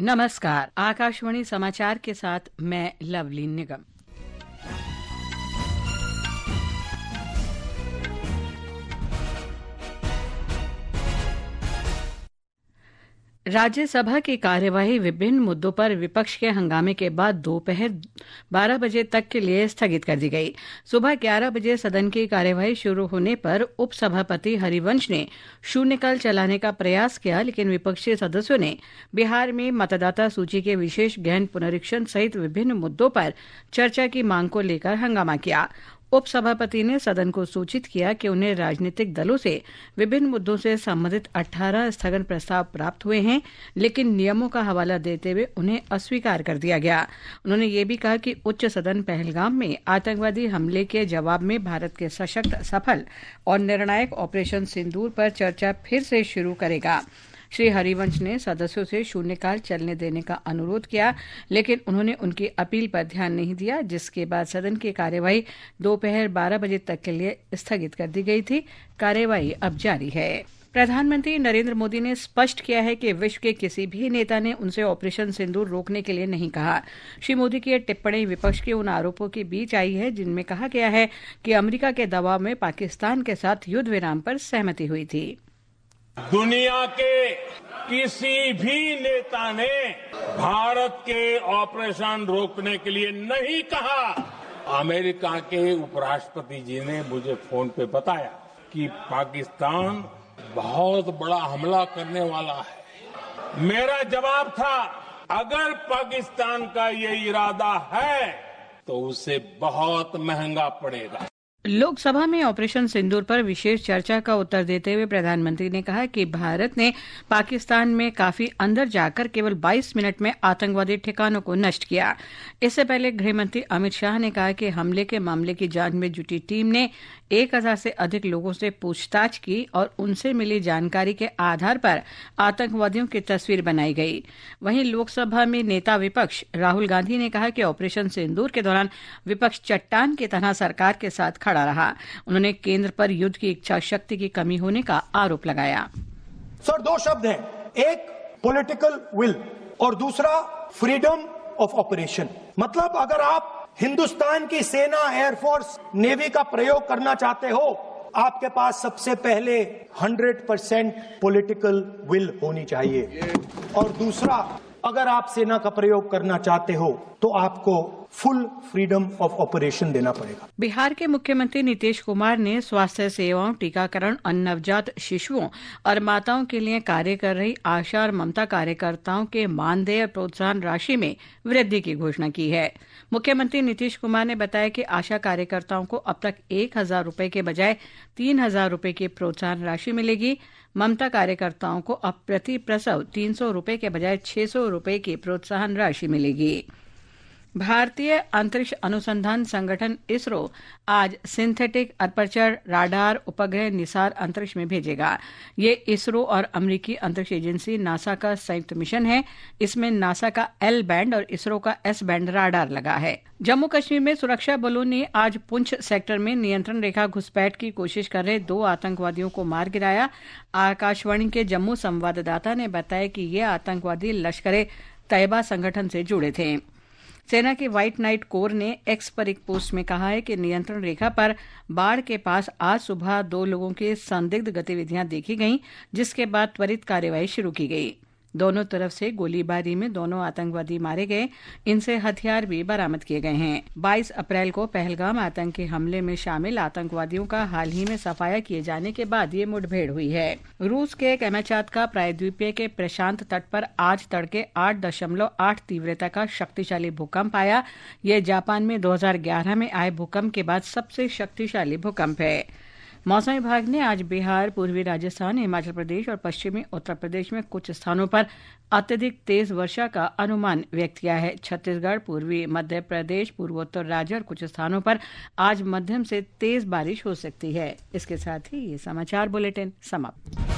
नमस्कार, आकाशवाणी समाचार के साथ मैं लवली निगम। राज्यसभा की कार्यवाही विभिन्न मुद्दों पर विपक्ष के हंगामे के बाद दोपहर 12 बजे तक के लिए स्थगित कर दी गई। सुबह 11 बजे सदन की कार्यवाही शुरू होने पर उपसभापति हरिवंश ने शून्यकाल चलाने का प्रयास किया, लेकिन विपक्षी सदस्यों ने बिहार में मतदाता सूची के विशेष गहन पुनरीक्षण सहित विभिन्न मुद्दों पर चर्चा की मांग को लेकर हंगामा किया। उपसभापति ने सदन को सूचित किया कि उन्हें राजनीतिक दलों से विभिन्न मुद्दों से संबंधित 18 स्थगन प्रस्ताव प्राप्त हुए हैं, लेकिन नियमों का हवाला देते हुए उन्हें अस्वीकार कर दिया गया। उन्होंने ये भी कहा कि उच्च सदन पहलगाम में आतंकवादी हमले के जवाब में भारत के सशक्त, सफल और निर्णायक ऑपरेशन सिंदूर पर चर्चा फिर से शुरू करेगा। श्री हरिवंश ने सदस्यों से शून्यकाल चलने देने का अनुरोध किया, लेकिन उन्होंने उनकी अपील पर ध्यान नहीं दिया, जिसके बाद सदन की कार्यवाही दोपहर 12 बजे तक के लिए स्थगित कर दी गई थी। कार्यवाही अब जारी है। प्रधानमंत्री नरेंद्र मोदी ने स्पष्ट किया है कि विश्व के किसी भी नेता ने उनसे ऑपरेशन सिंदूर रोकने के लिए नहीं कहा। श्री मोदी की यह टिप्पणी विपक्ष के उन आरोपों के बीच आई है जिनमें कहा गया है कि अमेरिका के दबाव में पाकिस्तान के साथ युद्ध विराम पर सहमति हुई थी। दुनिया के किसी भी नेता ने भारत के ऑपरेशन रोकने के लिए नहीं कहा। अमेरिका के उपराष्ट्रपति जी ने मुझे फोन पे बताया कि पाकिस्तान बहुत बड़ा हमला करने वाला है। मेरा जवाब था, अगर पाकिस्तान का ये इरादा है तो उसे बहुत महंगा पड़ेगा। लोकसभा में ऑपरेशन सिंदूर पर विशेष चर्चा का उत्तर देते हुए प्रधानमंत्री ने कहा कि भारत ने पाकिस्तान में काफी अंदर जाकर केवल 22 मिनट में आतंकवादी ठिकानों को नष्ट किया। इससे पहले गृहमंत्री अमित शाह ने कहा कि हमले के मामले की जांच में जुटी टीम ने 1000 से अधिक लोगों से पूछताछ की और उनसे मिली जानकारी के आधार पर आतंकवादियों की तस्वीर बनाई गई। वहीं लोकसभा में नेता विपक्ष राहुल गांधी ने कहा कि ऑपरेशन सिंदूर के दौरान विपक्ष चट्टान की तरह सरकार के साथ खड़ा रहा। उन्होंने केंद्र पर युद्ध की इच्छा शक्ति की कमी होने का आरोप लगाया। सर, दो शब्द हैं, एक पॉलिटिकल विल और दूसरा फ्रीडम ऑफ ऑपरेशन। मतलब अगर आप हिंदुस्तान की सेना, एयरफोर्स, नेवी का प्रयोग करना चाहते हो, आपके पास सबसे पहले 100% पॉलिटिकल विल होनी चाहिए, और दूसरा, अगर आप सेना का प्रयोग करना चाहते हो तो आपको फुल फ्रीडम ऑफ ऑपरेशन देना पड़ेगा। बिहार के मुख्यमंत्री नीतीश कुमार ने स्वास्थ्य सेवाओं, टीकाकरण और नवजात शिशुओं और माताओं के लिए कार्य कर रही आशा और ममता कार्यकर्ताओं के मानदेय और प्रोत्साहन राशि में वृद्धि की घोषणा की है। मुख्यमंत्री नीतीश कुमार ने बताया कि आशा कार्यकर्ताओं को अब तक 1000 रुपए के बजाय 3000 रुपए की प्रोत्साहन राशि मिलेगी। ममता कार्यकर्ताओं को अब प्रति प्रसव 300 रुपए के बजाय 600 रुपए की प्रोत्साहन राशि मिलेगी। भारतीय अंतरिक्ष अनुसंधान संगठन इसरो आज सिंथेटिक अपर्चर राडार उपग्रह निसार अंतरिक्ष में भेजेगा। ये इसरो और अमेरिकी अंतरिक्ष एजेंसी नासा का संयुक्त मिशन है। इसमें नासा का L बैंड और इसरो का S बैंड राडार लगा है। जम्मू कश्मीर में सुरक्षा बलों ने आज पुंछ सेक्टर में नियंत्रण रेखा घुसपैठ की कोशिश कर रहे 2 आतंकवादियों को मार गिराया। आकाशवाणी के जम्मू संवाददाता ने बताया कि ये आतंकवादी लश्कर तैयबा संगठन से जुड़े थे। सेना की व्हाइट नाइट कोर ने एक्स पर एक पोस्ट में कहा है कि नियंत्रण रेखा पर बाढ़ के पास आज सुबह 2 लोगों की संदिग्ध गतिविधियां देखी गईं, जिसके बाद त्वरित कार्रवाई शुरू की गई। दोनों तरफ से गोलीबारी में दोनों आतंकवादी मारे गए। इनसे हथियार भी बरामद किए गए हैं। 22 अप्रैल को पहलगाम आतंकी हमले में शामिल आतंकवादियों का हाल ही में सफाया किए जाने के बाद ये मुठभेड़ हुई है। रूस के कैमाचात्का प्रायद्वीपीय के प्रशांत तट पर आज तड़के 8.8 तीव्रता का शक्तिशाली भूकंप आया। यह जापान में 2011 में आए भूकंप के बाद सबसे शक्तिशाली भूकंप है। मौसम विभाग ने आज बिहार, पूर्वी राजस्थान, हिमाचल प्रदेश और पश्चिमी उत्तर प्रदेश में कुछ स्थानों पर अत्यधिक तेज वर्षा का अनुमान व्यक्त किया है। छत्तीसगढ़, पूर्वी मध्य प्रदेश, पूर्वोत्तर राज्य और कुछ स्थानों पर आज मध्यम से तेज बारिश हो सकती है। इसके साथ ही ये समाचार बुलेटिन समाप्त।